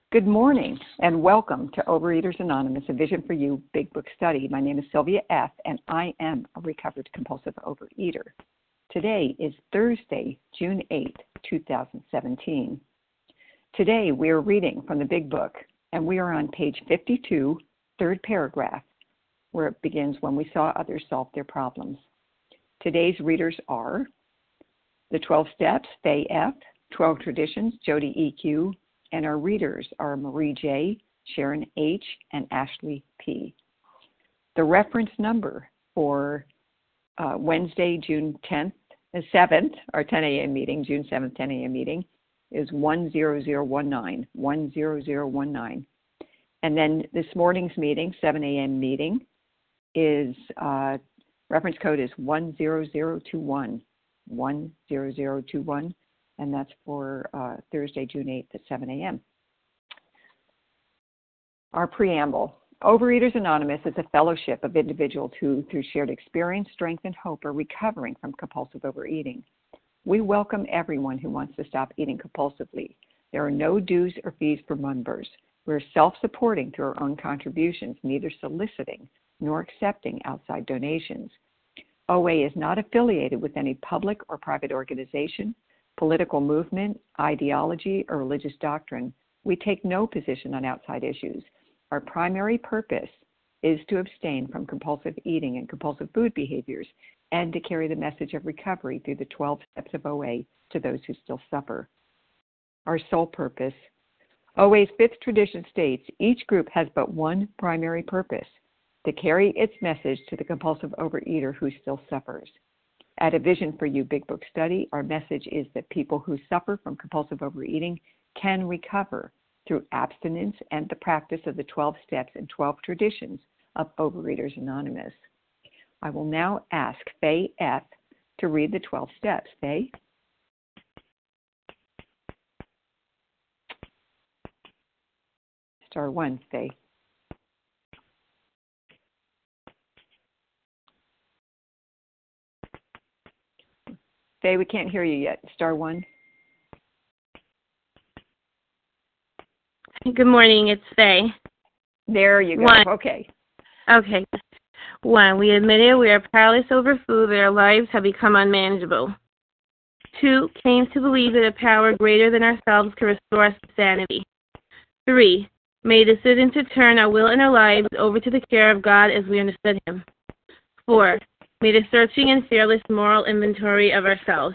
Good morning and welcome to Overeaters Anonymous, a Vision for You Big Book Study. My name is Sylvia F. and I am a recovered compulsive overeater. Today is Thursday, June 8, 2017. Today we are reading from the Big Book and we are on page 52, third paragraph, where it begins, when we saw others solve their problems. Today's readers are the 12 Steps, Faye F., 12 Traditions, Jody E.Q., and our readers are Marie J., Sharon H., and Ashley P. The reference number for Wednesday, June 7th, our 10 a.m. meeting, June 7th, 10 a.m. meeting, is 10019, 10019. And then this morning's meeting, 7 a.m. meeting, is reference code is 10021, 10021. And that's for Thursday, June 8th at 7 a.m. Our preamble. Overeaters Anonymous is a fellowship of individuals who, through shared experience, strength, and hope, are recovering from compulsive overeating. We welcome everyone who wants to stop eating compulsively. There are no dues or fees for members. We're self-supporting through our own contributions, neither soliciting nor accepting outside donations. OA is not affiliated with any public or private organization, political movement, ideology, or religious doctrine. We take no position on outside issues. Our primary purpose is to abstain from compulsive eating and compulsive food behaviors and to carry the message of recovery through the 12 steps of OA to those who still suffer. Our sole purpose. OA's fifth tradition states each group has but one primary purpose: to carry its message to the compulsive overeater who still suffers. At A Vision for You Big Book Study, our message is that people who suffer from compulsive overeating can recover through abstinence and the practice of the 12 steps and 12 traditions of Overeaters Anonymous. I will now ask Faye F. to read the 12 steps. Faye? Star 1, Faye. Faye, we can't hear you yet. Star 1. Good morning, it's Faye. There you go. 1. Okay. 1. We admit it, we are powerless over food, that our lives have become unmanageable. 2. Claims to believe that a power greater than ourselves can restore us to sanity. 3. Made a decision to turn our will and our lives over to the care of God as we understood Him. 4. Made a searching and fearless moral inventory of ourselves.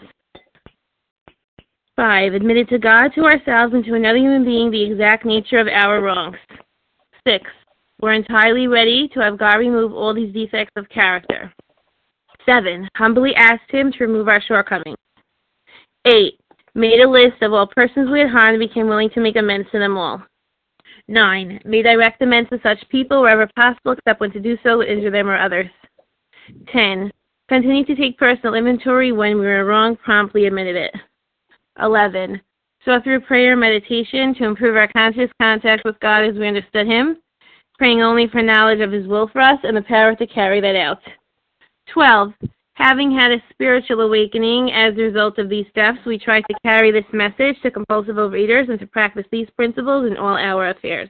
5. Admitted to God, to ourselves, and to another human being the exact nature of our wrongs. 6. We're entirely ready to have God remove all these defects of character. 7. Humbly asked Him to remove our shortcomings. 8. Made a list of all persons we had harmed and became willing to make amends to them all. 9. Made direct amends to such people wherever possible, except when to do so would injure them or others. 10. Continue to take personal inventory. When we were wrong, promptly admitted it. 11. Sought through prayer and meditation to improve our conscious contact with God as we understood Him, praying only for knowledge of His will for us and the power to carry that out. 12. Having had a spiritual awakening as a result of these steps, we try to carry this message to compulsive overeaters and to practice these principles in all our affairs.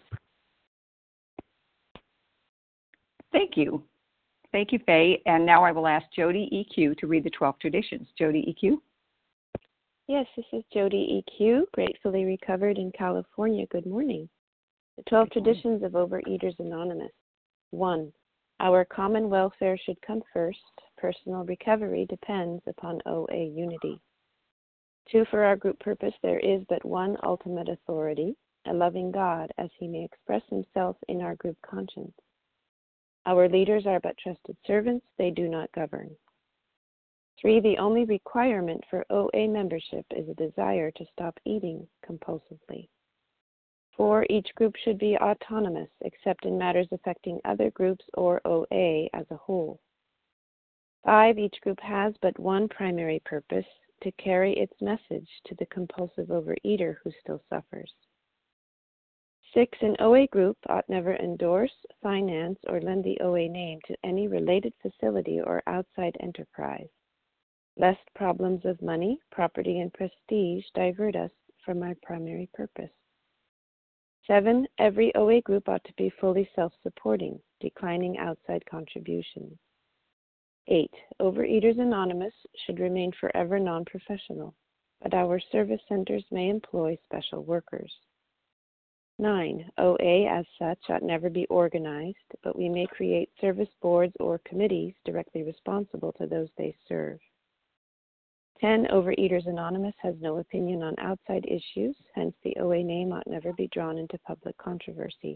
Thank you. Thank you, Faye. And now I will ask Jody E.Q. to read the 12 traditions. Jody E.Q.? Yes, this is Jody E.Q., gratefully recovered in California. Good morning. The 12 traditions of Overeaters Anonymous. 1. Our common welfare should come first. Personal recovery depends upon OA unity. 2. For our group purpose, there is but one ultimate authority, a loving God, as He may express Himself in our group conscience. Our leaders are but trusted servants, they do not govern. 3. The only requirement for OA membership is a desire to stop eating compulsively. 4. Each group should be autonomous, except in matters affecting other groups or OA as a whole. 5. Each group has but one primary purpose, to carry its message to the compulsive overeater who still suffers. 6. An OA group ought never endorse, finance, or lend the OA name to any related facility or outside enterprise, lest problems of money, property, and prestige divert us from our primary purpose. 7, every OA group ought to be fully self-supporting, declining outside contributions. 8, Overeaters Anonymous should remain forever non-professional, but our service centers may employ special workers. 9, OA as such ought never be organized, but we may create service boards or committees directly responsible to those they serve. 10, Overeaters Anonymous has no opinion on outside issues, hence the OA name ought never be drawn into public controversy.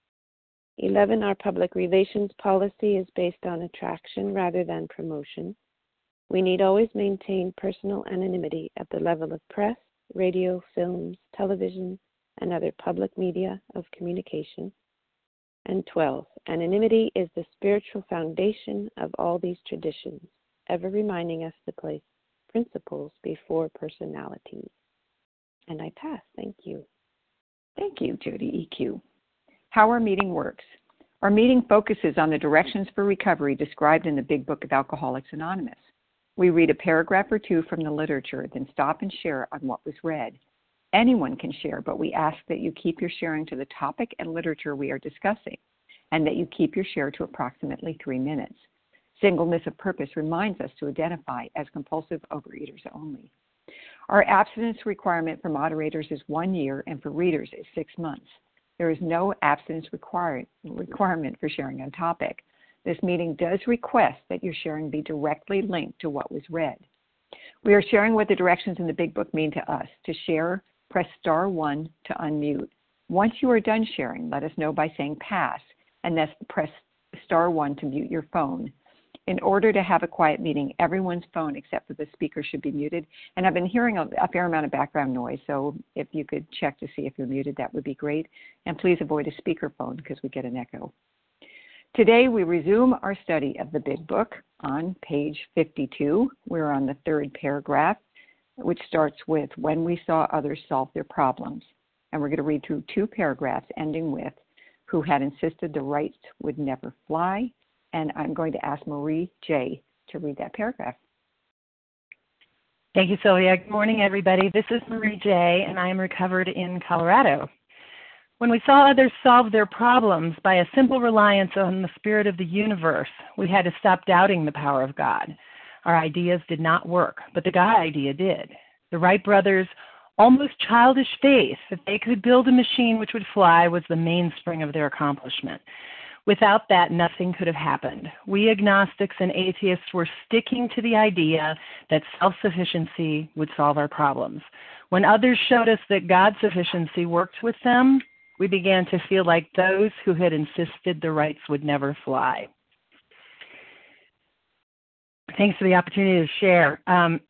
11, our public relations policy is based on attraction rather than promotion. We need always maintain personal anonymity at the level of press, radio, films, television, and other public media of communication. And 12, anonymity is the spiritual foundation of all these traditions, ever reminding us to place principles before personalities. And I pass. Thank you. Thank you, Jody EQ. How our meeting works. Our meeting focuses on the directions for recovery described in the Big Book of Alcoholics Anonymous. We read a paragraph or two from the literature, then stop and share on what was read. Anyone can share, but we ask that you keep your sharing to the topic and literature we are discussing, and that you keep your share to approximately 3 minutes. Singleness of purpose reminds us to identify as compulsive overeaters only. Our abstinence requirement for moderators is 1 year, and for readers is 6 months. There is no abstinence requirement for sharing on topic. This meeting does request that your sharing be directly linked to what was read. We are sharing what the directions in the Big Book mean to us. To share, press star 1 to unmute. Once you are done sharing, let us know by saying pass, and then press star 1 to mute your phone. In order to have a quiet meeting, everyone's phone except for the speaker should be muted. And I've been hearing a fair amount of background noise, so if you could check to see if you're muted, that would be great. And please avoid a speakerphone because we get an echo. Today, we resume our study of the Big Book on page 52. We're on the 3rd paragraph, which starts with, when we saw others solve their problems. And we're going to read through 2 paragraphs, ending with, who had insisted the rights would never fly. And I'm going to ask Marie J. to read that paragraph. Thank you, Sylvia. Good morning, everybody. This is Marie J., and I am recovered in Colorado. When we saw others solve their problems by a simple reliance on the spirit of the universe, we had to stop doubting the power of God. Our ideas did not work, but the God idea did. The Wright brothers' almost childish faith that they could build a machine which would fly was the mainspring of their accomplishment. Without that, nothing could have happened. We agnostics and atheists were sticking to the idea that self-sufficiency would solve our problems. When others showed us that God's sufficiency worked with them, we began to feel like those who had insisted the rights would never fly. Thanks for the opportunity to share.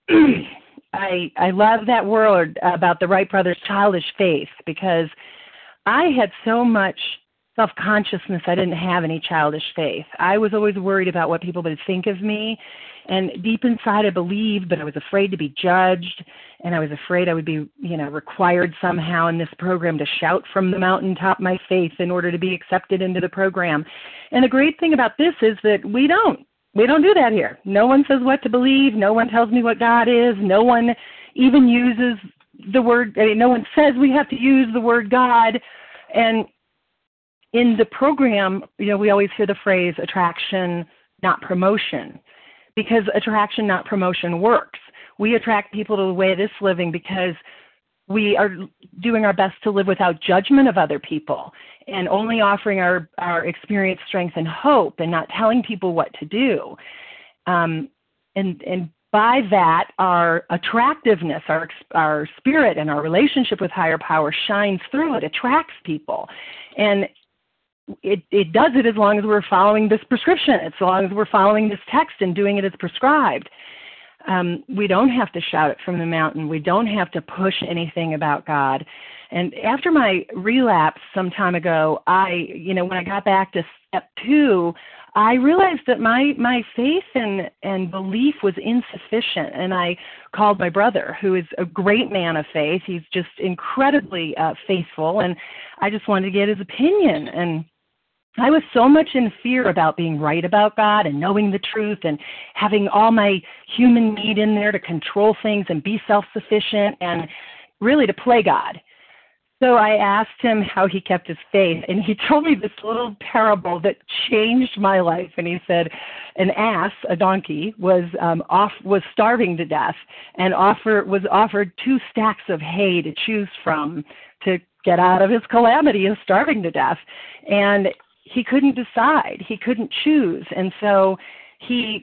I love that word about the Wright brothers' childish faith, because I had so much self-consciousness, I didn't have any childish faith. I was always worried about what people would think of me. And deep inside I believed, but I was afraid to be judged. And I was afraid I would be, required somehow in this program to shout from the mountaintop my faith in order to be accepted into the program. And the great thing about this is that we don't do that here. No one says what to believe. No one tells me what God is. No one even uses the word, no one says we have to use the word God. And in the program, we always hear the phrase attraction, not promotion, because attraction, not promotion works. We attract people to the way of this living because we are doing our best to live without judgment of other people and only offering our experience, strength, and hope, and not telling people what to do. And by that, our attractiveness, our spirit, and our relationship with higher power shines through. It attracts people. And it does it as long as we're following this prescription, as long as we're following this text and doing it as prescribed. We don't have to shout it from the mountain. We don't have to push anything about God. And after my relapse some time ago, when I got back to step 2, I realized that my faith and belief was insufficient. And I called my brother, who is a great man of faith. He's just incredibly faithful. And I just wanted to get his opinion. And I was so much in fear about being right about God and knowing the truth and having all my human need in there to control things and be self-sufficient and really to play God. So I asked him how he kept his faith, and he told me this little parable that changed my life. And he said, an ass, a donkey, was starving to death, and was offered 2 stacks of hay to choose from to get out of his calamity of starving to death, and he couldn't decide. He couldn't choose, and so he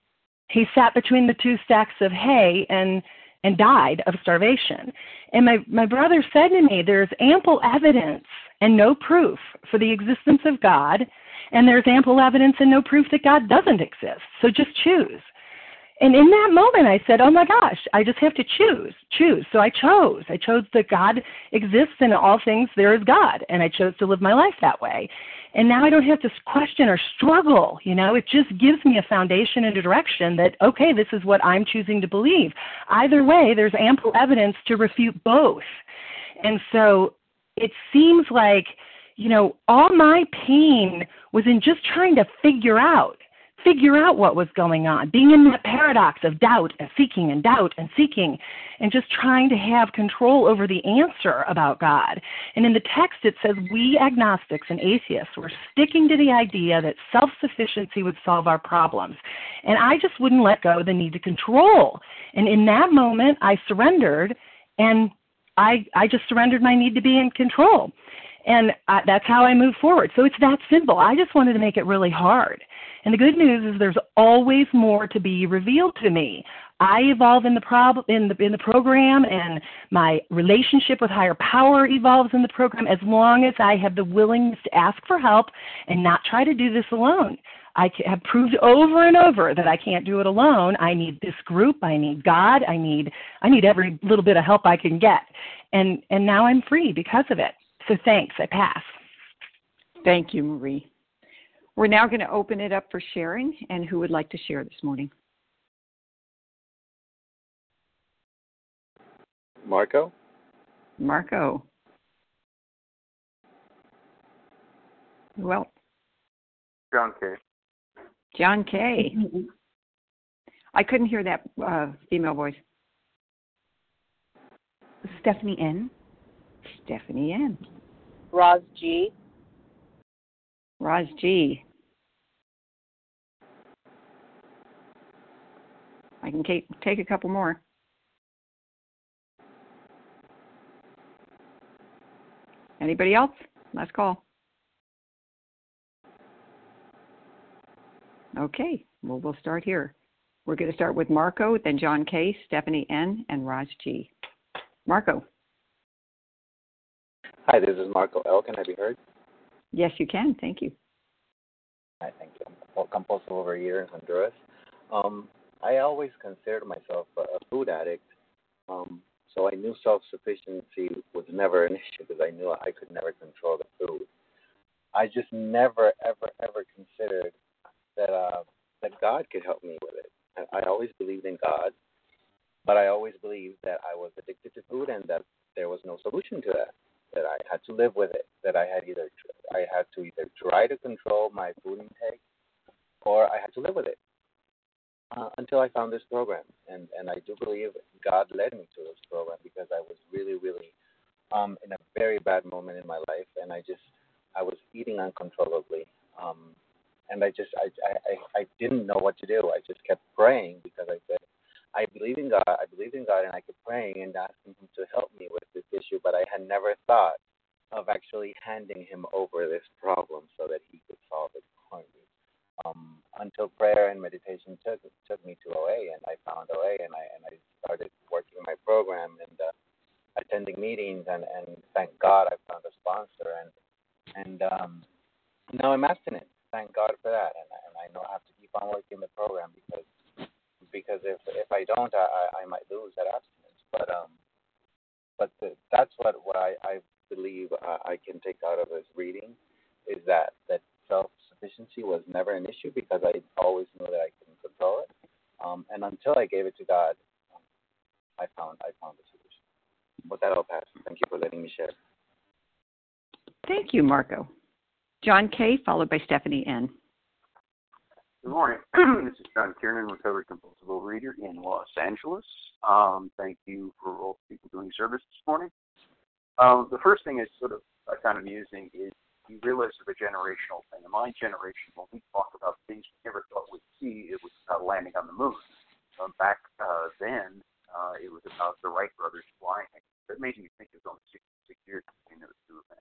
sat between the 2 stacks of hay and died of starvation. And my brother said to me, there's ample evidence and no proof for the existence of God, and there's ample evidence and no proof that God doesn't exist. So just choose. And in that moment, I said, oh my gosh, I just have to choose. So I chose. I chose that God exists and in all things there is God, and I chose to live my life that way. And now I don't have to question or struggle, It just gives me a foundation and a direction that, okay, this is what I'm choosing to believe. Either way, there's ample evidence to refute both. And so it seems like, all my pain was in just trying to figure out what was going on, being in that paradox of doubt and seeking and doubt and seeking, and just trying to have control over the answer about God. And in the text it says we agnostics and atheists were sticking to the idea that self-sufficiency would solve our problems. And I just wouldn't let go of the need to control. And in that moment I surrendered, and I just surrendered my need to be in control. And that's how I move forward. So it's that simple. I just wanted to make it really hard. And the good news is there's always more to be revealed to me. I evolve in the program, and my relationship with higher power evolves in the program as long as I have the willingness to ask for help and not try to do this alone. I have proved over and over that I can't do it alone. I need this group. I need God. I need every little bit of help I can get. And now I'm free because of it. So thanks. I pass. Thank you, Marie. We're now going to open it up for sharing, and who would like to share this morning? Marco? Well, John K. I couldn't hear that female voice. Stephanie N. Roz G. I can take a couple more. Anybody else? Last call. Okay, well, we'll start here. We're going to start with Marco, then John K., Stephanie N., and Roz G. Marco. Hi, this is Marco L. Can I be heard? Yes, you can. Thank you. Hi, thank you. I'm a compulsive overeater in Honduras. I always considered myself a food addict, so I knew self-sufficiency was never an issue because I knew I could never control the food. I just never, ever, ever considered that God could help me with it. I always believed in God, but I always believed that I was addicted to food and that there was no solution to that I had to live with it, that I had to either try to control my food intake or I had to live with it until I found this program. And I do believe God led me to this program because I was really, really in a very bad moment in my life, and I was eating uncontrollably. And I didn't know what to do. I just kept praying because I said, I believe in God, and I kept praying and asking Him to help me with this issue, but I had never thought of actually handing Him over this problem so that He could solve it for me. Until prayer and meditation took me to OA, and I found OA, and I started working my program and attending meetings, and thank God I found a sponsor, and now I'm abstinent. Thank God for that, and I know I have to keep on working the program because if I don't, I might lose that abstinence. But that's what I believe I can take out of this reading is that self-sufficiency was never an issue because I always knew that I couldn't control it, and until I gave it to God, I found the solution. With that, I'll pass. Thank you for letting me share. Thank you, Marco. John K., followed by Stephanie N. Good morning. This is John Kiernan, recovered compulsive overeater in Los Angeles. Thank you for all the people doing service this morning. The first thing is sort of kind of amusing is you realize of a generational thing. In my generation, when we talk about things we never thought we'd see, it was about landing on the moon. Back then, it was about the Wright brothers flying. That made me think it was only 66 years between those two events.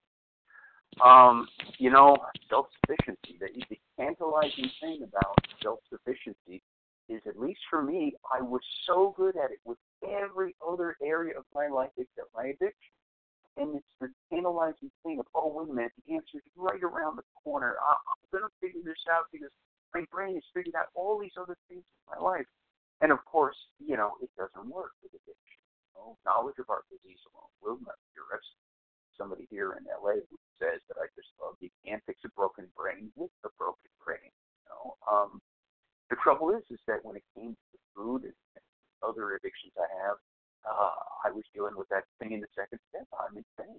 Self-sufficiency. The tantalizing thing about self-sufficiency is, at least for me, I was so good at it with every other area of my life except my addiction. And it's the tantalizing thing of, oh, wait a minute, the answer is right around the corner. I'm going to figure this out because my brain has figured out all these other things in my life. And, of course, it doesn't work with addiction. Knowledge of our disease alone will not cure us. Somebody here in L.A. who says that I just love, you can't fix a broken brain with a broken brain. The trouble is that when it came to food and other addictions I have, I was dealing with that thing in the second step. I'm insane.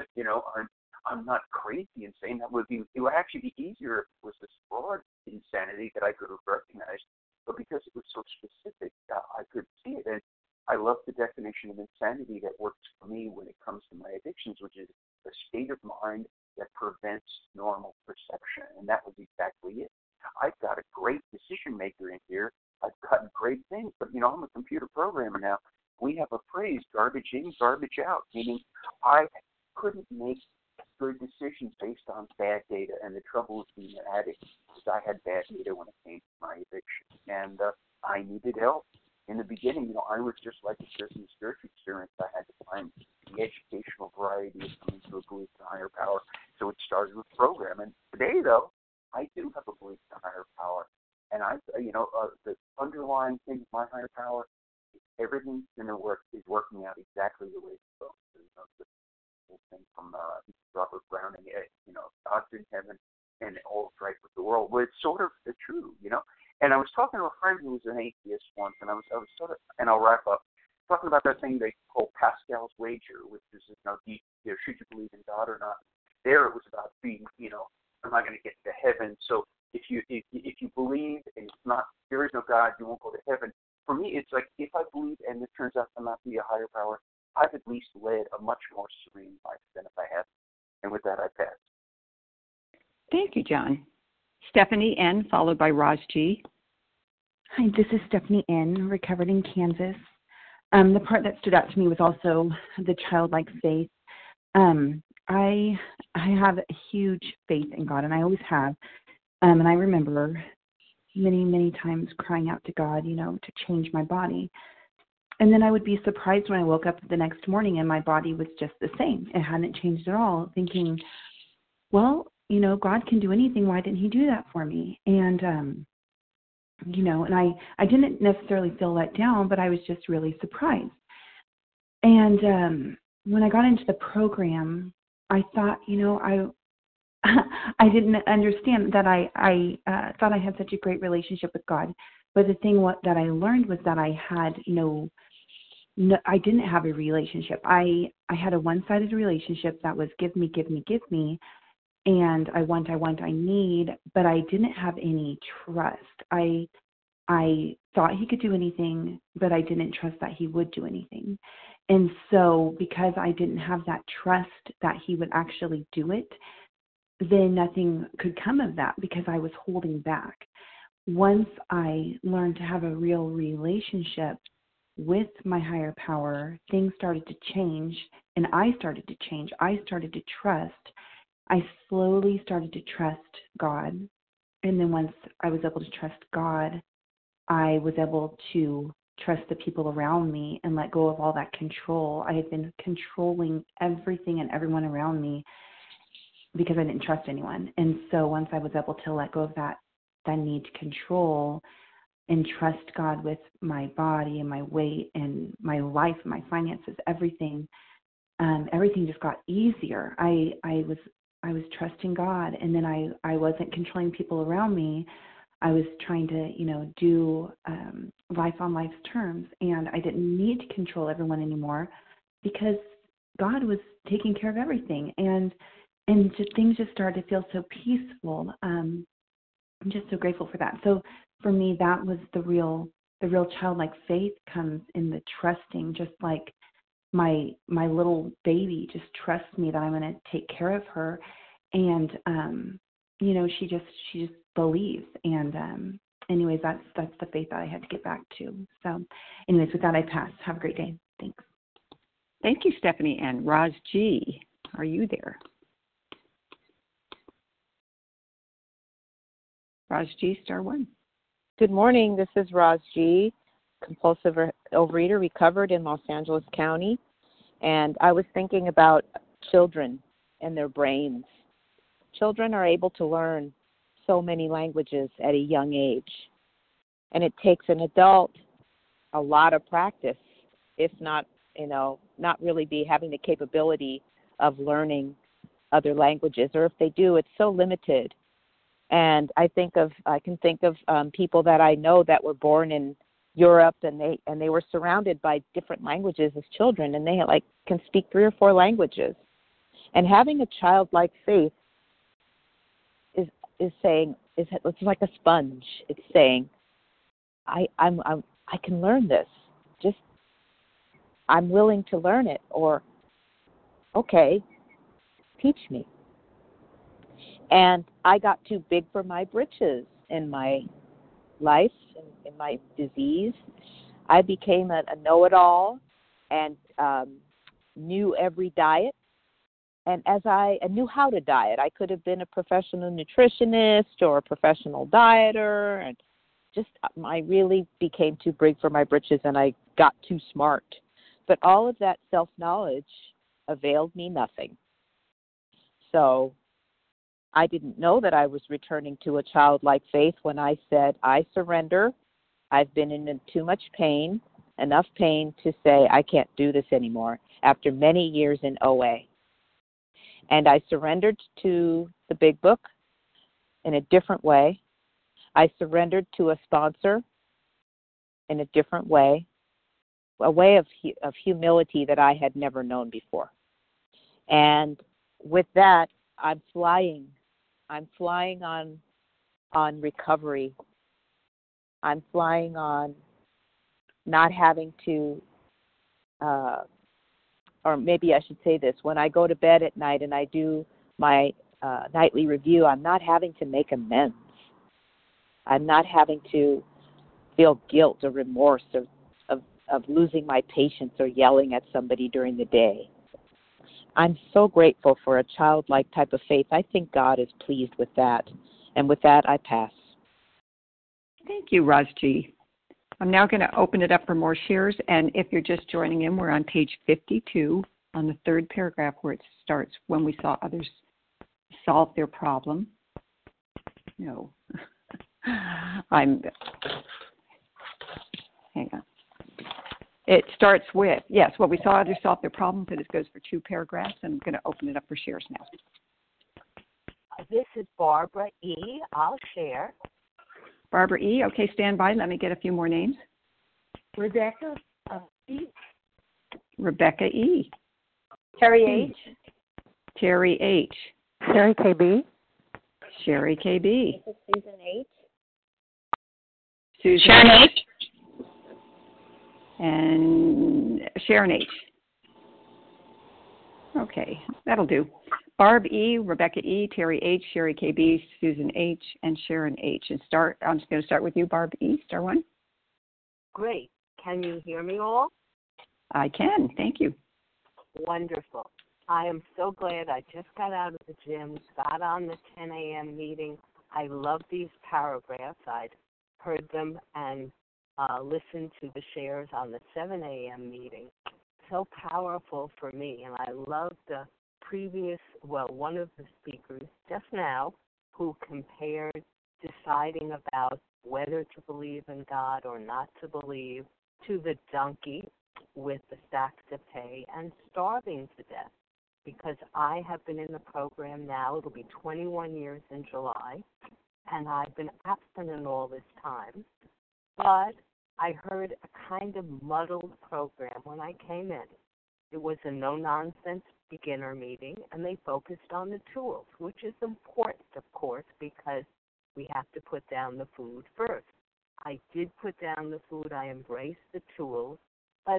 I'm not crazy insane. That would be, it would actually be easier if it was this broad insanity that I could have recognized. But because it was so specific, I could see it. And I love the definition of insanity that works for me when it comes to my addictions, which is a state of mind that prevents normal perception. And that was exactly it. I've got a great decision maker in here. I've got great things, but I'm a computer programmer now. We have a phrase, garbage in, garbage out, meaning I couldn't make good decisions based on bad data. And the trouble with being an addict is I had bad data when it came to my addiction. And I needed help. In the beginning, I was just like a certain spiritual experience. I had to find the educational variety of coming to a belief in a higher power. So it started with program. And today, though, I do have a belief in a higher power. And the underlying thing of my higher power, everything's going to is working out exactly the way it's supposed to. The whole thing from Robert Browning, God's in heaven and all's right with the world. Well, it's sort of true, And I was talking to a friend who was an atheist once, and I was sort of, and I'll wrap up, talking about that thing they call Pascal's wager, which is, should you believe in God or not? There it was about being, am I going to get to heaven? So if you believe and it's not, there is no God, you won't go to heaven. For me, it's like if I believe and it turns out to not be a higher power, I've at least led a much more serene life than if I haven't. And with that, I pass. Thank you, John. Stephanie N., followed by Raj G. Hi, this is Stephanie N., recovered in Kansas. The part that stood out to me was also the childlike faith. I have a huge faith in God, and I always have. And I remember many, many times crying out to God, to change my body. And then I would be surprised when I woke up the next morning and my body was just the same. It hadn't changed at all, thinking, well, God can do anything. Why didn't he do that for me? And, and I didn't necessarily feel let down, but I was just really surprised. And when I got into the program, I thought, I didn't understand that I thought I had such a great relationship with God. But the thing that I learned was that I had, I didn't have a relationship. I had a one-sided relationship that was give me, give me, give me. And I want, I need, but I didn't have any trust. I thought he could do anything, but I didn't trust that he would do anything. And so because I didn't have that trust that he would actually do it, then nothing could come of that because I was holding back. Once I learned to have a real relationship with my higher power, things started to change, and I started to change. I started to trust. I slowly started to trust God. And then once I was able to trust God, I was able to trust the people around me and let go of all that control. I had been controlling everything and everyone around me because I didn't trust anyone. And so once I was able to let go of that need to control and trust God with my body and my weight and my life, my finances, everything just got easier. I was trusting God, and then I wasn't controlling people around me. I was trying to, do life on life's terms, and I didn't need to control everyone anymore because God was taking care of everything, and things just started to feel so peaceful. I'm just so grateful for that. So for me, that was the real childlike faith comes in the trusting, just like my little baby just trusts me that I'm going to take care of her, and she just believes. And anyways, that's the faith that I had to get back to. So anyways, with that, I pass. Have a great day. Thanks. Thank you, Stephanie. And Roz G, are you there? Roz G, star one. Good morning. This is Roz G, compulsive overeater, recovered in Los Angeles County. And I was thinking about children and their brains. Children are able to learn so many languages at a young age. And it takes an adult a lot of practice, if not, not really having the capability of learning other languages. Or if they do, it's so limited. And I can think of people that I know that were born in Europe, and they were surrounded by different languages as children, and they can speak 3 or 4 languages. And having a childlike faith is saying it's like a sponge. It's saying, I can learn this. Just I'm willing to learn it, or okay, teach me. And I got too big for my britches in my life, in my disease. I became a know-it-all and knew every diet. And as I knew how to diet, I could have been a professional nutritionist or a professional dieter. And I really became too big for my britches, and I got too smart. But all of that self-knowledge availed me nothing. So I didn't know that I was returning to a childlike faith when I said, I surrender. I've been in too much pain, enough pain to say I can't do this anymore after many years in OA. And I surrendered to the Big Book in a different way. I surrendered to a sponsor in a different way, a way of humility that I had never known before. And with that, I'm flying on recovery. I'm flying on not having to, or maybe I should say this, when I go to bed at night and I do my nightly review, I'm not having to make amends. I'm not having to feel guilt or remorse of losing my patience or yelling at somebody during the day. I'm so grateful for a childlike type of faith. I think God is pleased with that. And with that, I pass. Thank you, Roz G. I'm now going to open it up for more shares. And if you're just joining in, we're on page 52 on the 3rd paragraph where it starts, when we saw others solve their problem. No. Hang on. It starts with, yes, what we saw others solve their problem, but it goes for 2 paragraphs, and I'm going to open it up for shares now. This is Barbara E. I'll share. Barbara E., okay, stand by. Let me get a few more names. Rebecca E. Rebecca E. Terry H. Terry H. Sherry KB. Sherry KB. This is Susan H. Susan Sharon H. And Sharon H. Okay, that'll do. Barb E., Rebecca E., Terry H., Sherry KB, Susan H., and Sharon H. And I'm just going to start with you, Barb E., star 1. Great. Can you hear me all? I can. Thank you. Wonderful. I am so glad I just got out of the gym, got on the 10 a.m. meeting. I love these paragraphs. I'd heard them and listened to the shares on the 7 a.m. meeting. So powerful for me. And I love the one of the speakers just now who compared deciding about whether to believe in God or not to believe to the donkey with the stacks of hay and starving to death. Because I have been in the program now, it'll be 21 years in July, and I've been abstinent all this time. But I heard a kind of muddled program when I came in. It was a no-nonsense beginner meeting, and they focused on the tools, which is important, of course, because we have to put down the food first. I did put down the food. I embraced the tools, but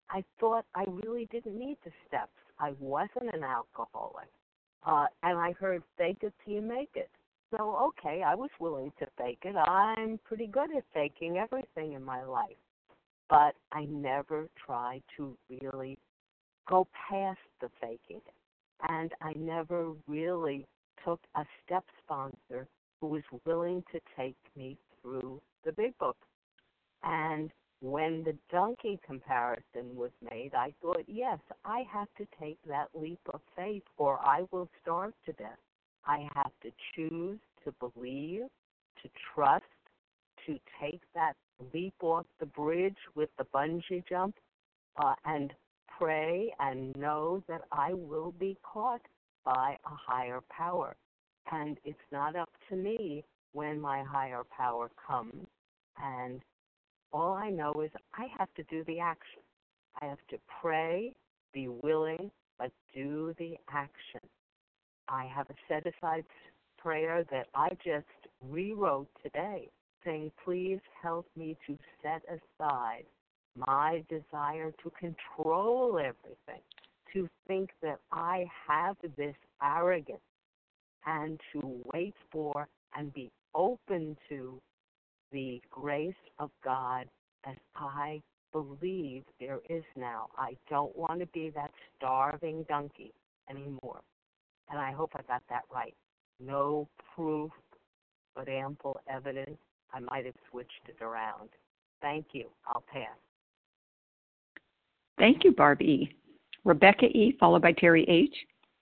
I thought I really didn't need the steps. I wasn't an alcoholic. And I heard fake it till you make it. So, okay, I was willing to fake it. I'm pretty good at faking everything in my life. But I never tried to really go past the faking. And I never really took a step sponsor who was willing to take me through the big book. And when the donkey comparison was made, I thought, yes, I have to take that leap of faith or I will starve to death. I have to choose to believe, to trust, to take that leap off the bridge with the bungee jump and pray and know that I will be caught by a higher power. And it's not up to me when my higher power comes. And all I know is I have to do the action. I have to pray, be willing, but do the action. I have a set-aside prayer that I just rewrote today, saying, please help me to set aside my desire to control everything, to think that I have this arrogance, and to wait for and be open to the grace of God as I believe there is now. I don't want to be that starving donkey anymore. And I hope I got that right. No proof, but ample evidence. I might have switched it around. Thank you. I'll pass. Thank you, Barb E. Rebecca E., followed by Terry H.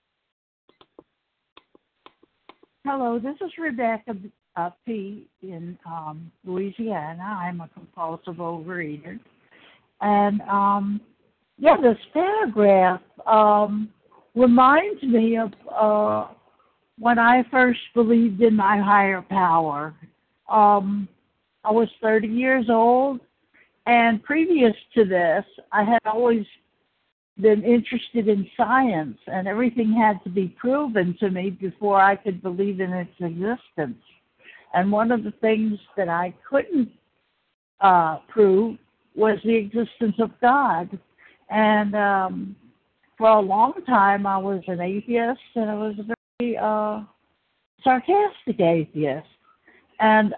Hello, this is Rebecca P. in Louisiana. I'm a compulsive overeater. And, this paragraph reminds me of when I first believed in my higher power. I was 30 years old, and previous to this, I had always been interested in science, and everything had to be proven to me before I could believe in its existence. And one of the things that I couldn't prove was the existence of God. And for a long time, I was an atheist, and I was a very sarcastic atheist. And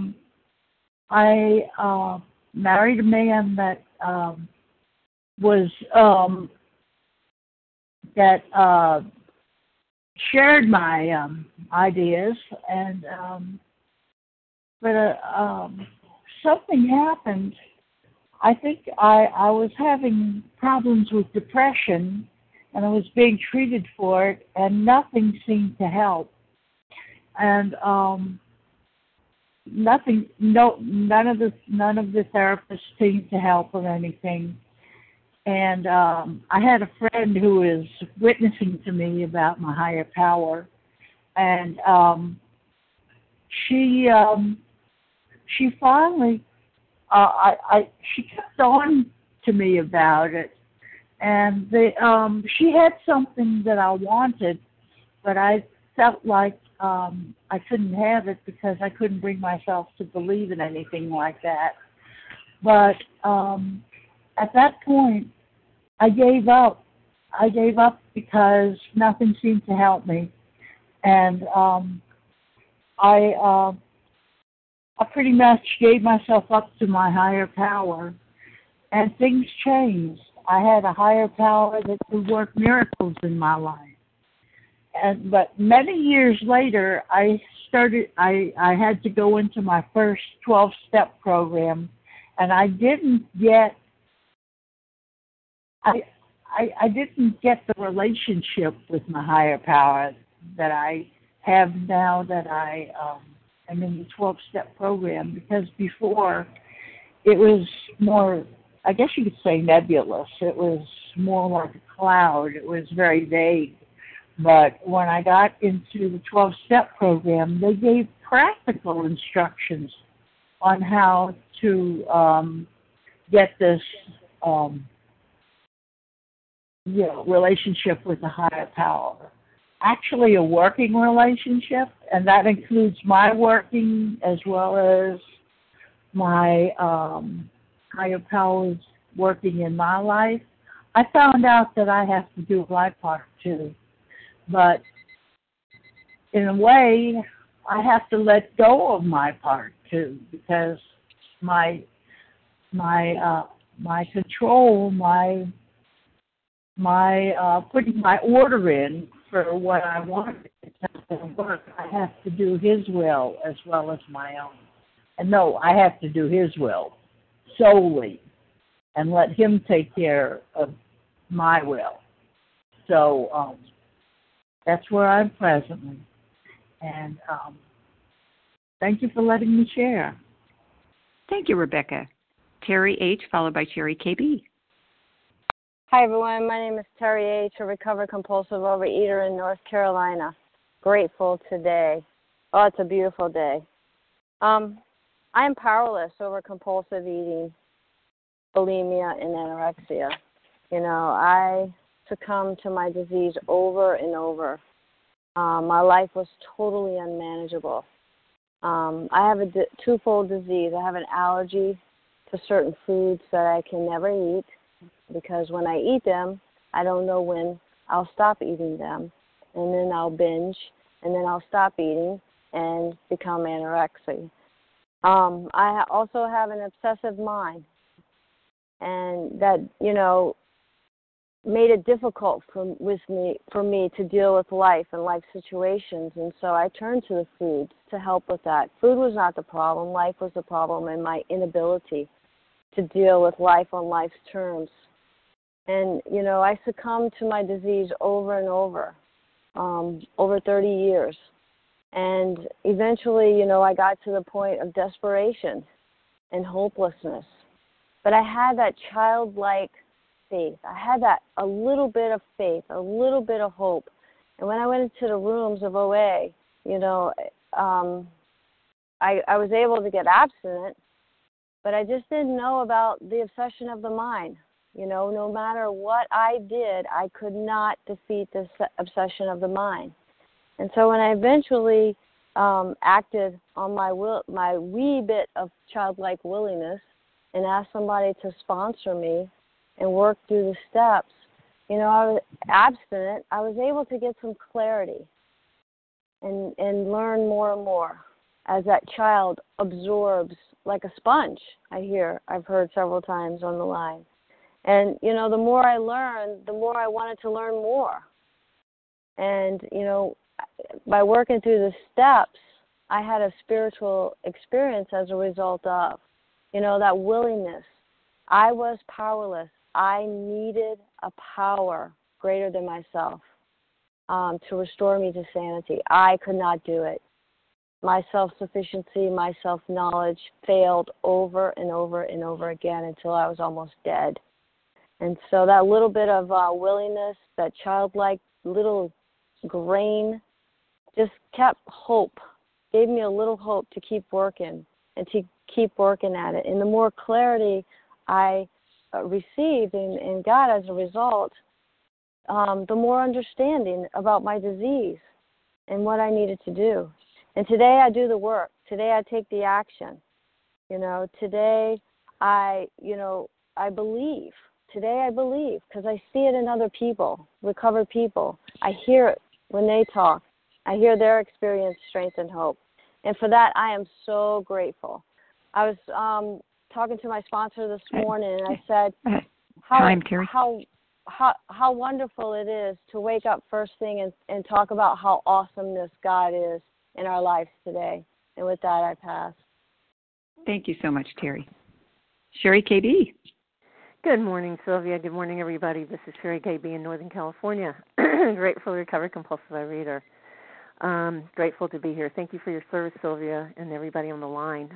I married a man that shared my ideas, and something happened. I think I was having problems with depression, and I was being treated for it, and nothing seemed to help. And none of the therapists seemed to help or anything. And I had a friend who was witnessing to me about my higher power, and she finally she kept on to me about it, and she had something that I wanted, but I felt like I couldn't have it because I couldn't bring myself to believe in anything like that. But at that point, I gave up. I gave up because nothing seemed to help me, and I pretty much gave myself up to my higher power, and things changed. I had a higher power that could work miracles in my life. But many years later, I had to go into my first 12-step program, and I didn't get the relationship with my higher power that I have now that I am in the 12-step program, because before it was more, I guess you could say, nebulous. It was more like a cloud. It was very vague. But when I got into the 12-step program, they gave practical instructions on how to get this relationship with the higher power. Actually, a working relationship, and that includes my working as well as my higher power's working in my life, I found out that I have to do my part too. But in a way, I have to let go of my part too, because my control, my putting my order in for what I want is not going to work. I have to do His will as well as my own. And no, I have to do His will solely and let Him take care of my will. So that's where I'm presently. And thank you for letting me share. Thank you, Rebecca. Terry H., followed by Sherry KB. Hi, everyone. My name is Terry H., a recovered compulsive overeater in North Carolina. Grateful today. Oh, it's a beautiful day. I am powerless over compulsive eating, bulimia, and anorexia. You know, I succumbed to my disease over and over. My life was totally unmanageable. I have a twofold disease. I have an allergy to certain foods that I can never eat, because when I eat them, I don't know when I'll stop eating them. And then I'll binge, and then I'll stop eating and become anorexic. I also have an obsessive mind, and that, you know, made it difficult for me to deal with life and life situations. And so I turned to the foods to help with that. Food was not the problem. Life was the problem, and my inability to deal with life on life's terms. And, you know, I succumbed to my disease over and over 30 years. And eventually, you know, I got to the point of desperation and hopelessness. But I had that childlike faith. I had that a little bit of faith, a little bit of hope. And when I went into the rooms of OA, you know, I was able to get abstinent, but I just didn't know about the obsession of the mind. You know, no matter what I did, I could not defeat this obsession of the mind. And so when I eventually acted on my wee bit of childlike willingness and asked somebody to sponsor me and work through the steps, you know, I was abstinent. I was able to get some clarity and learn more and more as that child absorbs like a sponge. I've heard several times on the line. And, you know, the more I learned, the more I wanted to learn more. And, you know, by working through the steps, I had a spiritual experience as a result of, you know, that willingness. I was powerless. I needed a power greater than myself to restore me to sanity. I could not do it. My self-sufficiency, my self-knowledge failed over and over and over again until I was almost dead. And so that little bit of willingness, that childlike little grain, just kept hope, gave me a little hope to keep working and to keep working at it. And the more clarity I received and got as a result, the more understanding about my disease and what I needed to do. And today I do the work. Today I take the action. You know, today I believe. Today I believe because I see it in other people, recovered people. I hear it when they talk. I hear their experience, strength, and hope. And for that, I am so grateful. I was talking to my sponsor this morning, and I said, how wonderful it is to wake up first thing and talk about how awesome this God is in our lives today. And with that, I pass. Thank you so much, Terry. Sherry KB. Good morning, Sylvia. Good morning, everybody. This is Sherry KB in Northern California. Grateful recovered compulsive overeater. Grateful to be here. Thank you for your service, Sylvia, and everybody on the line.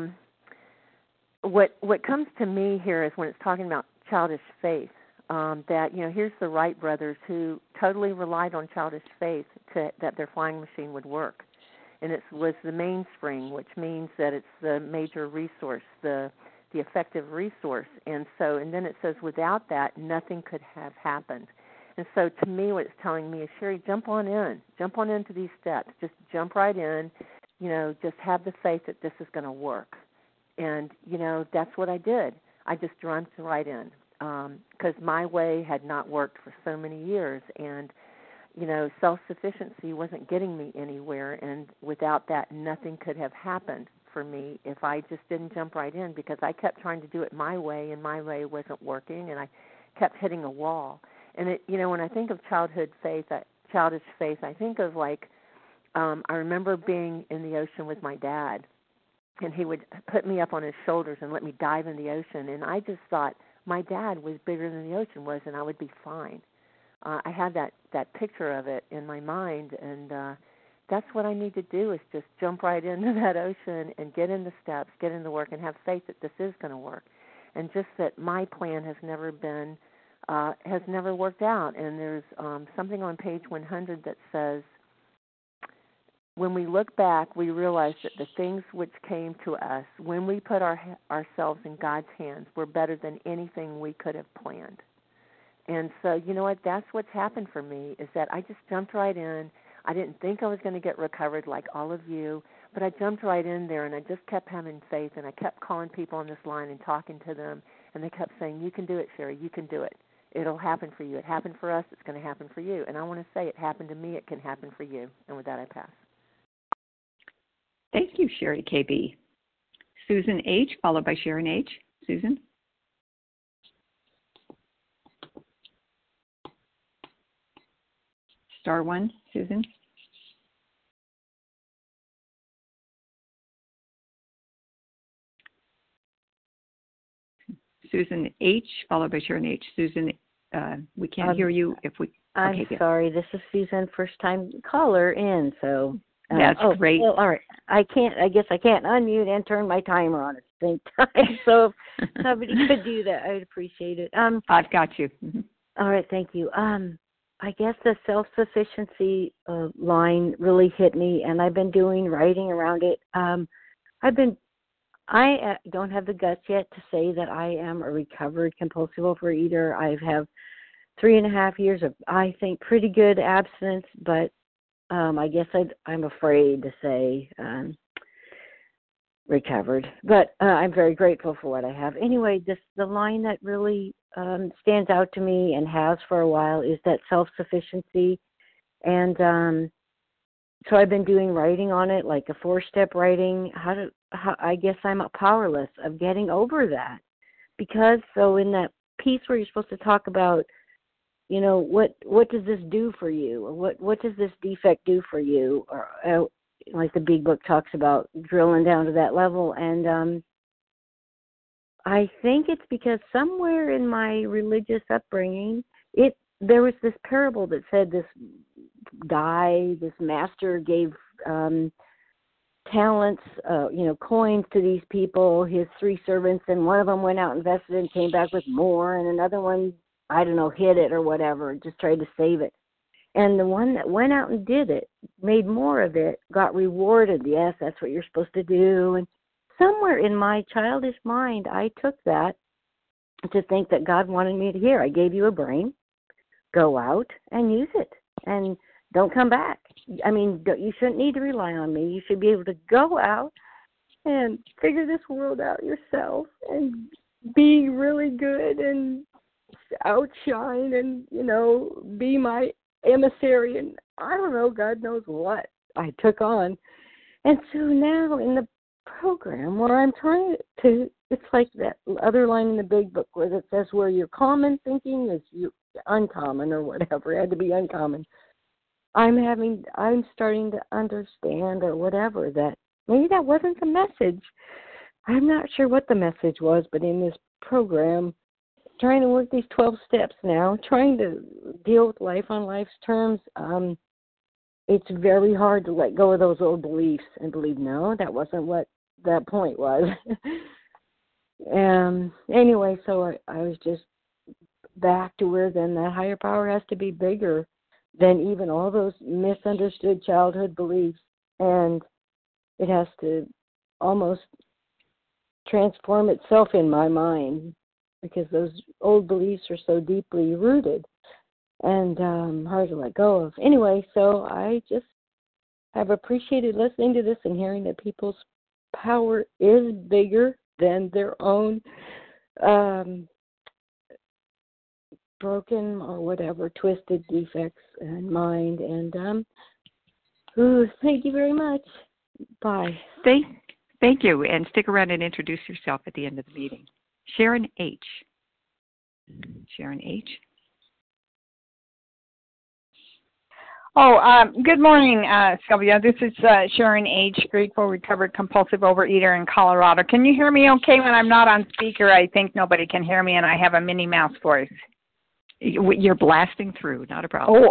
What comes to me here is when it's talking about childish faith, that, you know, here's the Wright brothers who totally relied on childish faith that their flying machine would work. And it was the mainspring, which means that it's the major resource, the effective resource. And then it says without that, nothing could have happened. And so to me, what it's telling me is, Sherry, jump on into these steps. Just jump right in, you know, just have the faith that this is going to work. And, you know, that's what I did. I just jumped right in because my way had not worked for so many years, and self-sufficiency wasn't getting me anywhere, and without that, nothing could have happened for me if I just didn't jump right in, because I kept trying to do it my way, and my way wasn't working, and I kept hitting a wall. And when I think of childish faith, I think of I remember being in the ocean with my dad, and he would put me up on his shoulders and let me dive in the ocean, and I just thought my dad was bigger than the ocean was, and I would be fine. I had that picture of it in my mind, and that's what I need to do, is just jump right into that ocean and get in the steps, get in the work, and have faith that this is going to work. And just that my plan has never worked out. And there's something on page 100 that says, when we look back, we realize that the things which came to us when we put ourselves in God's hands were better than anything we could have planned. And so, you know what, that's what's happened for me, is that I just jumped right in. I didn't think I was going to get recovered like all of you, but I jumped right in there, and I just kept having faith, and I kept calling people on this line and talking to them, and they kept saying, you can do it, Sherry, you can do it. It'll happen for you. It happened for us. It's going to happen for you. And I want to say it happened to me. It can happen for you. And with that, I pass. Thank you, Sherry KB. Susan H., followed by Sharon H. Susan? Star 1, Susan? Susan H., followed by Sharon H. Susan, we can't hear you. I'm sorry. This is Susan, first-time caller in, so... That's great. Well, all right. I guess I can't unmute and turn my timer on at the same time. So if somebody could do that, I'd appreciate it. I've got you. Mm-hmm. All right, thank you. I guess the self-sufficiency line really hit me, and I've been doing writing around it. I don't have the guts yet to say that I am a recovered compulsive overeater. I have 3.5 years of, I think, pretty good abstinence, but I guess I'm afraid to say recovered. But I'm very grateful for what I have. Anyway, the line that really stands out to me and has for a while is that self-sufficiency. And so I've been doing writing on it, like a 4-step writing. I guess I'm powerless of getting over that. Because so in that piece where you're supposed to talk about, what does this do for you? Or what does this defect do for you? Or like the big book talks about, drilling down to that level. And I think it's because somewhere in my religious upbringing, there was this parable that said this master gave talents, coins to these people, his 3 servants, and one of them went out and invested and came back with more, and another one, I don't know, hid it or whatever, just tried to save it. And the one that went out and did it, made more of it, got rewarded. Yes, that's what you're supposed to do. And somewhere in my childish mind, I took that to think that God wanted me to hear. I gave you a brain. Go out and use it. And don't come back. I mean, you shouldn't need to rely on me. You should be able to go out and figure this world out yourself and be really good and outshine and, be my emissary, and I don't know, God knows what I took on. And so now in the program where I'm trying to, it's like that other line in the big book where it says where your common thinking is uncommon or whatever. It had to be uncommon. I'm starting to understand or whatever that maybe that wasn't the message. I'm not sure what the message was, but in this program, trying to work these 12 steps now, trying to deal with life on life's terms, it's very hard to let go of those old beliefs and believe, no, that wasn't what that point was. Anyway, so I was just back to where then that higher power has to be bigger than even all those misunderstood childhood beliefs, and it has to almost transform itself in my mind, because those old beliefs are so deeply rooted and hard to let go of. Anyway, so I just have appreciated listening to this and hearing that people's power is bigger than their own broken or whatever, twisted defects in mind. And thank you very much. Bye. Thank you, and stick around and introduce yourself at the end of the meeting. Sharon H. Sharon H. Good morning, Sylvia. This is Sharon H., grateful, recovered, compulsive overeater in Colorado. Can you hear me okay when I'm not on speaker? I think nobody can hear me, and I have a Minnie Mouse voice. You're blasting through, not a problem.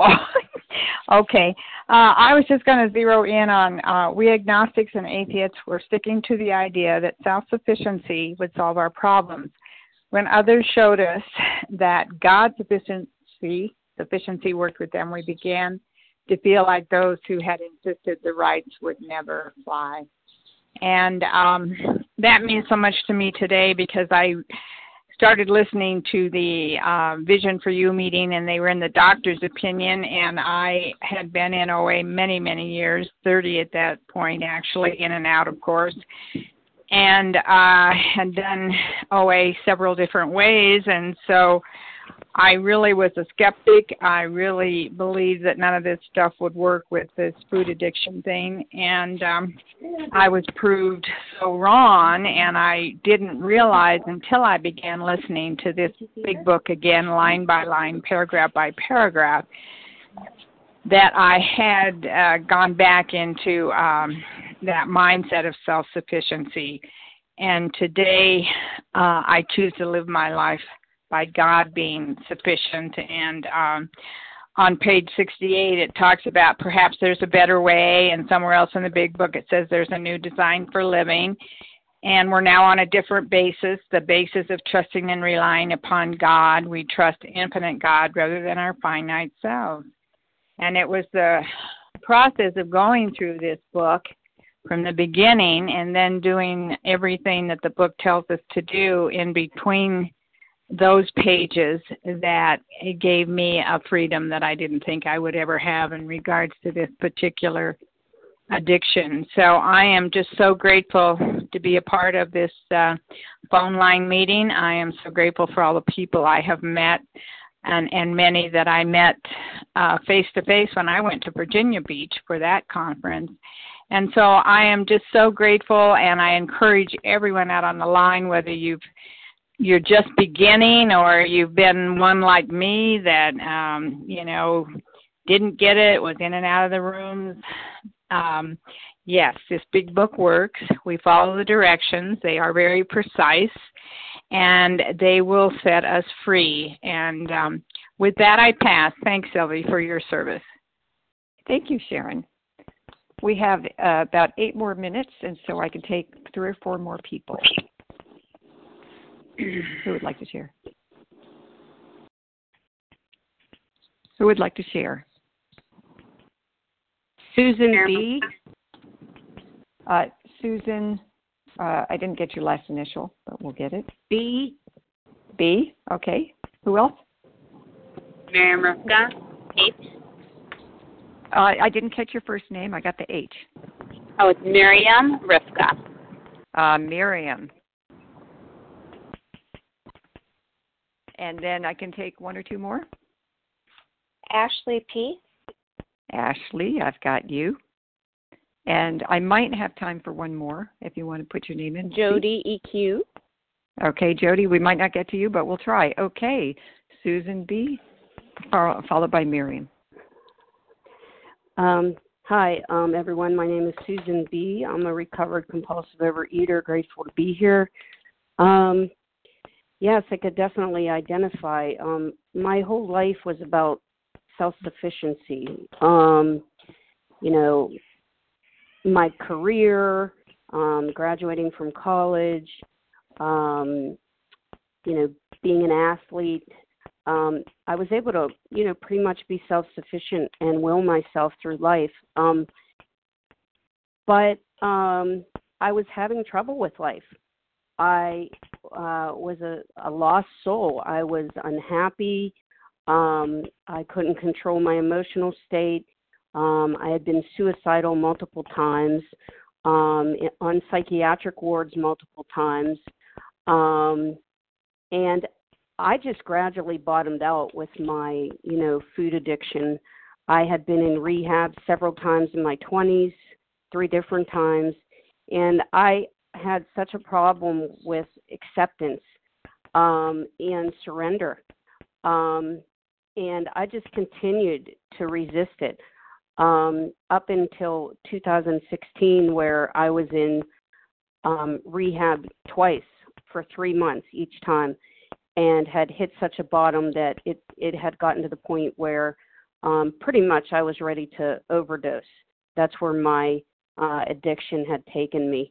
Okay. I was just going to zero in on we agnostics and atheists were sticking to the idea that self-sufficiency would solve our problems. When others showed us that God's sufficiency worked with them, we began to feel like those who had insisted the rights would never fly. And that means so much to me today because I started listening to the Vision for You meeting, and they were in the doctor's opinion, and I had been in OA many, many years, 30 at that point, actually, in and out, of course, and had done OA several different ways, and so I really was a skeptic. I really believed that none of this stuff would work with this food addiction thing, and I was proved so wrong, and I didn't realize until I began listening to this big book again, line by line, paragraph by paragraph, that I had gone back into that mindset of self-sufficiency. And today I choose to live my life by God being sufficient. And on page 68, it talks about perhaps there's a better way, and somewhere else in the big book it says there's a new design for living. And we're now on a different basis, the basis of trusting and relying upon God. We trust infinite God rather than our finite selves. And it was the process of going through this book from the beginning and then doing everything that the book tells us to do in between those pages that it gave me a freedom that I didn't think I would ever have in regards to this particular addiction. So I am just so grateful to be a part of this phone line meeting. I am so grateful for all the people I have met and many that I met face-to-face when I went to Virginia Beach for that conference. And so I am just so grateful, and I encourage everyone out on the line, whether you're just beginning or you've been one like me that, didn't get it, was in and out of the rooms. Yes, this big book works. We follow the directions. They are very precise, and they will set us free. And with that, I pass. Thanks, Sylvie, for your service. Thank you, Sharon. We have about 8 more minutes, and so I can take 3 or 4 more people. Who would like to share? Who would like to share? Susan B. Susan, I didn't get your last initial, but we'll get it. B. B, okay. Who else? Miriam Rivka, H. I didn't catch your first name. I got the H. Oh, it's Miriam Rivka. Miriam. And then I can take 1 or 2 more. Ashley P. Ashley, I've got you. And I might have time for 1 more if you want to put your name in. Jody EQ. Okay, Jody, we might not get to you, but we'll try. Okay, Susan B, followed by Miriam. Hi, everyone. My name is Susan B. I'm a recovered compulsive overeater. Grateful to be here. Yes, I could definitely identify. My whole life was about self-sufficiency. My career, graduating from college, being an athlete. I was able to, pretty much be self-sufficient and will myself through life. But I was having trouble with life. I was a lost soul. I was unhappy. I couldn't control my emotional state. I had been suicidal multiple times, on psychiatric wards multiple times. And I just gradually bottomed out with my, food addiction. I had been in rehab several times in my 20s, 3 different times, and I had such a problem with acceptance and surrender. And I just continued to resist it up until 2016, where I was in rehab twice for 3 months each time, and had hit such a bottom that it had gotten to the point where pretty much I was ready to overdose. That's where my addiction had taken me.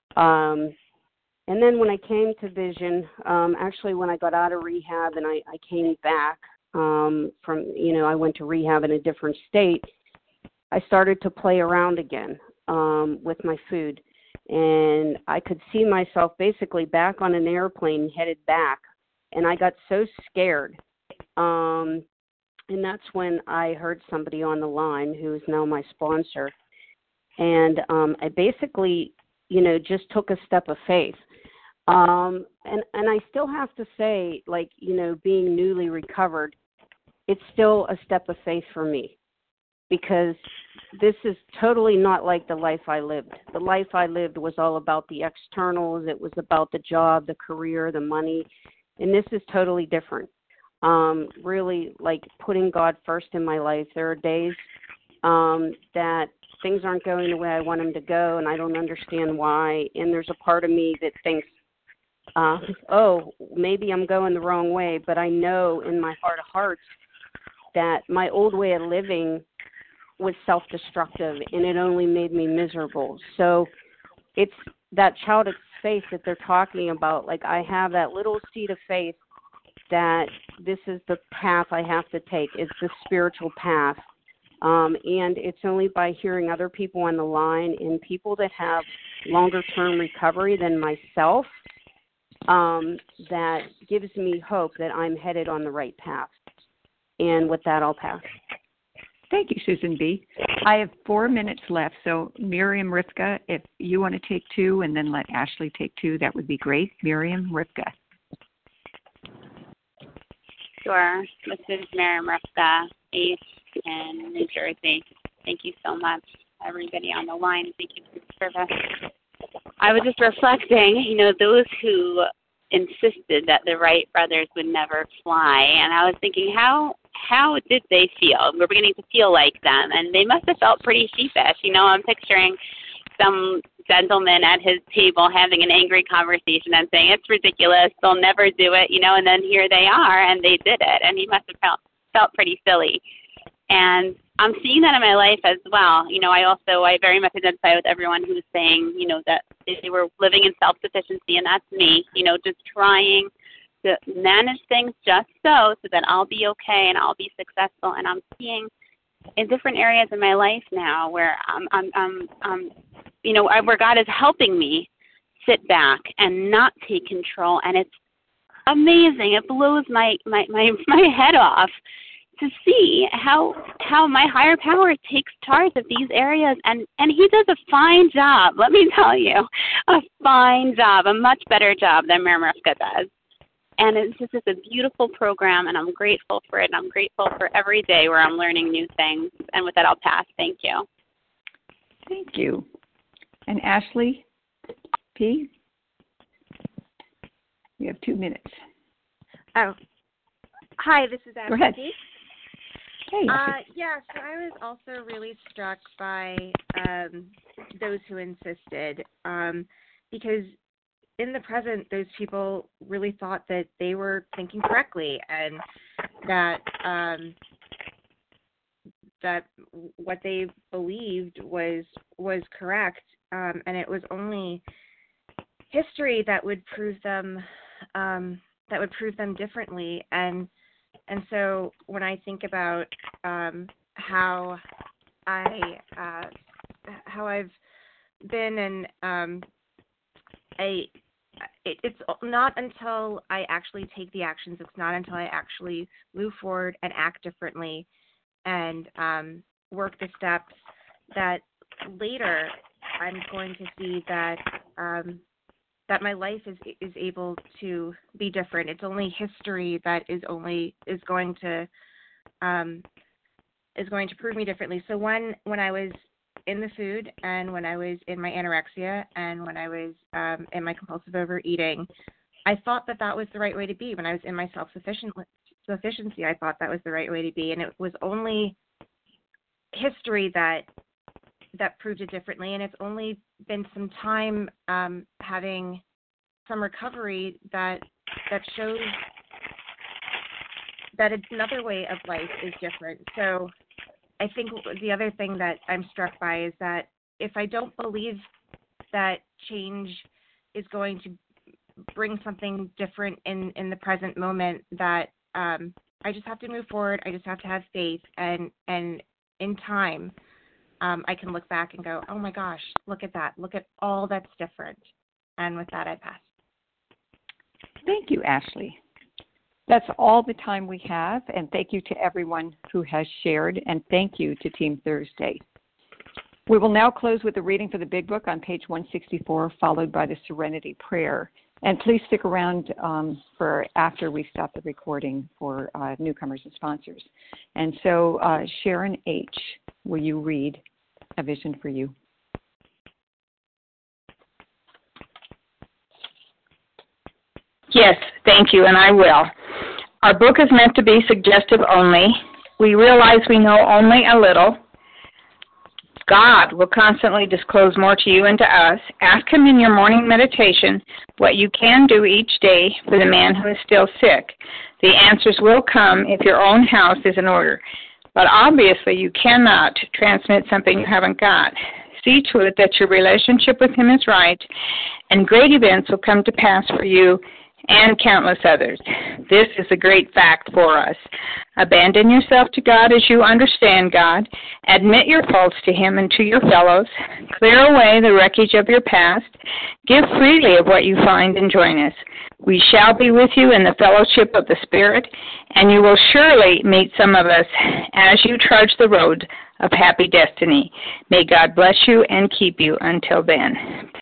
And then when I came to Vision, actually when I got out of rehab and I came back I went to rehab in a different state, I started to play around again with my food. And I could see myself basically back on an airplane headed back. And I got so scared. And that's when I heard somebody on the line who is now my sponsor. And I basically, just took a step of faith. And I still have to say, being newly recovered, it's still a step of faith for me, because this is totally not like the life I lived. The life I lived was all about the externals. It was about the job, the career, the money. And this is totally different. Really, putting God first in my life. There are days that things aren't going the way I want them to go, and I don't understand why. And there's a part of me that thinks, maybe I'm going the wrong way. But I know in my heart of hearts that my old way of living was self-destructive, and it only made me miserable. So it's that childish faith that they're talking about. I have that little seed of faith that this is the path I have to take. It's the spiritual path. And it's only by hearing other people on the line and people that have longer-term recovery than myself that gives me hope that I'm headed on the right path. And with that, I'll pass. Thank you, Susan B. I have 4 minutes left, so Miriam, Rivka, if you want to take 2 and then let Ashley take 2, that would be great. Miriam, Rivka. Sure. This is Miriam Rivka, Ace in New Jersey. Thank you so much, everybody on the line. Thank you for the service. I was just reflecting, those who insisted that the Wright brothers would never fly, and I was thinking, how did they feel? We're beginning to feel like them, and they must have felt pretty sheepish. I'm picturing some gentleman at his table having an angry conversation and saying, it's ridiculous, they'll never do it, and then here they are, and they did it, and he must have felt pretty silly. And I'm seeing that in my life as well. I very much identify with everyone who's saying, that they were living in self-sufficiency, and that's me, just trying to manage things just so that I'll be okay and I'll be successful. And I'm seeing in different areas in my life now where where God is helping me sit back and not take control, and it's amazing. It blows my head off to see how my higher power takes charge of these areas, and he does a fine job. Let me tell you, a fine job, a much better job than Miriam Rivka does. And it's just a beautiful program, and I'm grateful for it. And I'm grateful for every day where I'm learning new things. And with that, I'll pass. Thank you. Thank you. And Ashley P., you have 2 minutes. Oh, hi, this is Ashley Go ahead. P. Hey, so I was also really struck by those who insisted, because in the present, those people really thought that they were thinking correctly, and that that what they believed was correct, and it was only history that would prove them differently. And so when I think about how I've been, and it's not until I actually take the actions, it's not until I actually move forward and act differently and work the steps that later I'm going to see that that my life is able to be different. It's only history that is going to prove me differently. So when I was in the food, and when I was in my anorexia, and when I was in my compulsive overeating, I thought that was the right way to be. When I was in my self-sufficiency, I thought that was the right way to be, and it was only history that proved it differently. And it's only been some time having some recovery that shows that another way of life is different. So I think the other thing that I'm struck by is that if I don't believe that change is going to bring something different in the present moment, that I just have to move forward. I just have to have faith, and in time, I can look back and go, oh my gosh, look at that. Look at all that's different. And with that, I pass. Thank you, Ashley. That's all the time we have, and thank you to everyone who has shared, and thank you to Team Thursday. We will now close with the reading for the Big Book on page 164, followed by the Serenity Prayer. And please stick around for after we stop the recording for newcomers and sponsors. And so, Sharon H., will you read A Vision for You? Yes, thank you, and I will. Our book is meant to be suggestive only. We realize we know only a little. God will constantly disclose more to you and to us. Ask Him in your morning meditation what you can do each day for the man who is still sick. The answers will come if your own house is in order. But obviously you cannot transmit something you haven't got. See to it that your relationship with Him is right, and great events will come to pass for you and countless others. This is a great fact for us. Abandon yourself to God as you understand God. Admit your faults to Him and to your fellows. Clear away the wreckage of your past. Give freely of what you find and join us. We shall be with you in the fellowship of the Spirit, and you will surely meet some of us as you trudge the road of happy destiny. May God bless you and keep you until then.